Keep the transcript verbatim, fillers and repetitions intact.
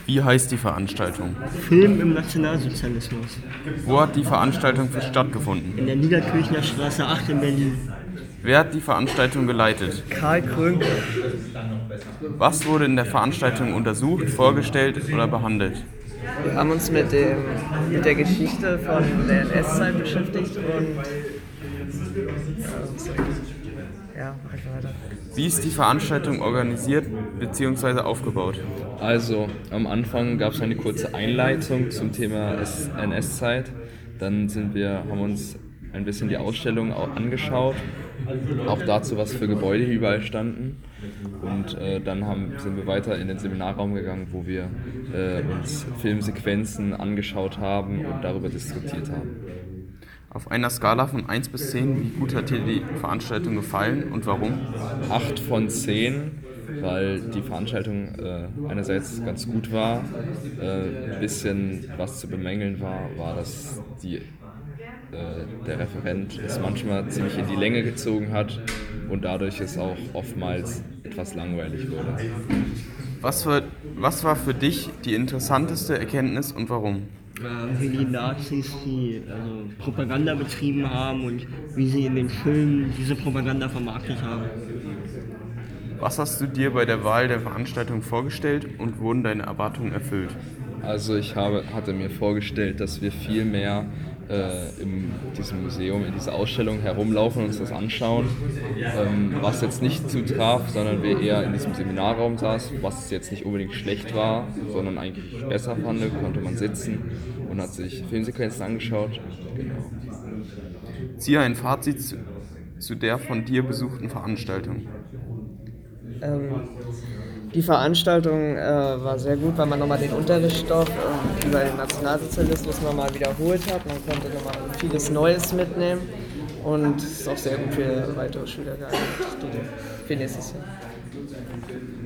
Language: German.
Wie heißt die Veranstaltung? Film im Nationalsozialismus. Wo hat die Veranstaltung stattgefunden? In der Niederkirchner Straße acht in Berlin. Wer hat die Veranstaltung geleitet? Karl Krönke. Was wurde in der Veranstaltung untersucht, vorgestellt oder behandelt? Wir haben uns mit, dem, mit der Geschichte von der N S-Zeit beschäftigt und ja, einfach weiter. Wie ist die Veranstaltung organisiert bzw. aufgebaut? Also am Anfang gab es eine kurze Einleitung zum Thema N S-Zeit. Dann sind wir, haben uns ein bisschen die Ausstellung auch angeschaut, auch dazu, was für Gebäude hier überall standen. Und äh, dann haben, sind wir weiter in den Seminarraum gegangen, wo wir äh, uns Filmsequenzen angeschaut haben und darüber diskutiert haben. Auf einer Skala von eins bis zehn, wie gut hat dir die Veranstaltung gefallen und warum? acht von zehn, weil die Veranstaltung äh, einerseits ganz gut war. Äh, ein bisschen was zu bemängeln war, war, dass die, äh, der Referent es manchmal ziemlich in die Länge gezogen hat und dadurch es auch oftmals etwas langweilig wurde. Was war, was war für dich die interessanteste Erkenntnis und warum? Wie die Nazis die also Propaganda betrieben haben und wie sie in den Filmen diese Propaganda vermarktet haben. Was hast du dir bei der Wahl der Veranstaltung vorgestellt und wurden deine Erwartungen erfüllt? Also ich habe, hatte mir vorgestellt, dass wir viel mehr äh, in diesem Museum, in dieser Ausstellung herumlaufen und uns das anschauen, ähm, was jetzt nicht zutraf, sondern wir eher in diesem Seminarraum saßen, was jetzt nicht unbedingt schlecht war, sondern eigentlich besser fand, konnte man sitzen und hat sich Filmsequenzen angeschaut. Genau. Ziehe ein Fazit zu, zu der von dir besuchten Veranstaltung. Ähm, die Veranstaltung äh, war sehr gut, weil man nochmal den Unterrichtsstoff äh, über den Nationalsozialismus nochmal wiederholt hat. Man konnte nochmal vieles Neues mitnehmen und es ist auch sehr gut für weitere Schüler geeignet, die für nächstes Jahr.